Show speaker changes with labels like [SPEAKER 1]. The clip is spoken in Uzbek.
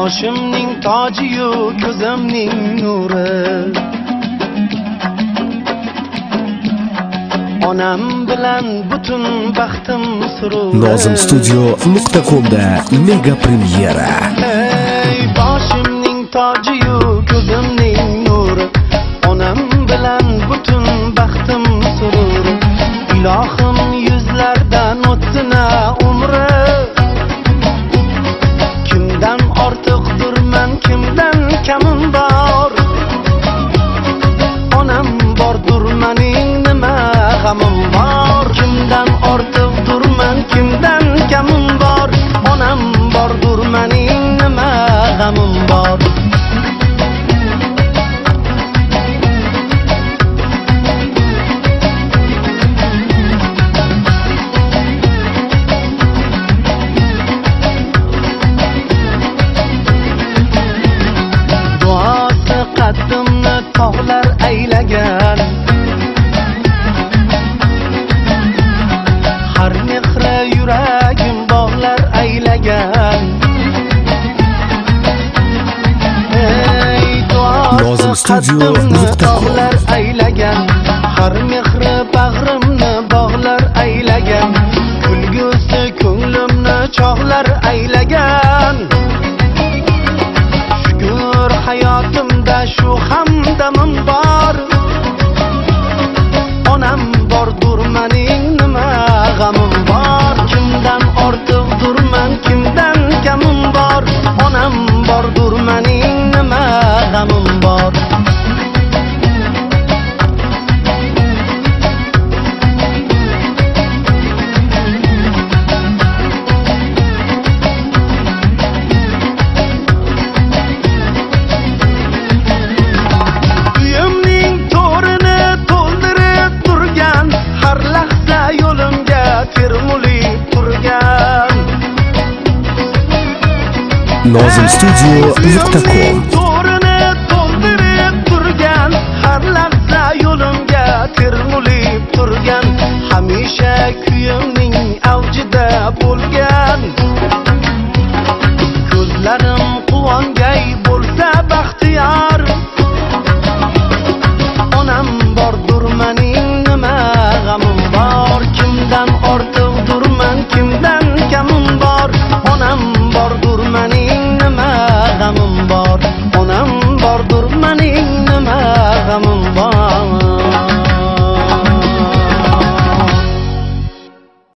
[SPEAKER 1] boshimning toji-yu ko'zimning nuri. Onam bilan butun baxtim surur.
[SPEAKER 2] Nozimstudio.com'da mega premyera.
[SPEAKER 1] Ey boshimning toji-yu ko'zimning nuri. Onam bilan butun baxtim surur. Ilohim yuzlardan o'tdina umri. Kimdan ortiqdirman, kimdan kamim bor. Onam bordur mening nima g'amim bor. Kimdan ortiqdirman, kimdan kamim bor. Onam bordur mening nima g'amim bor. Qaddimni tog'lar aylagan, har mehri yuragim bog'lar aylagan. Ey Nozimstudio.com tog'lar aylagan, har mehri bag'rimni bog'lar aylagan. Kulgusi ko'nglimni chog'lar aylagan. Hayotimda shu hamdamim bor. Onam bordur mening nima g'amim bor. Kimdan ortiqdirman, kimdan kamim bor. Onam bordur mening nima g'amim bor.
[SPEAKER 2] Nozimstudio.com
[SPEAKER 1] to'rini to'ldirib turgan, har lahza yo'limga termulib turgan, hamisha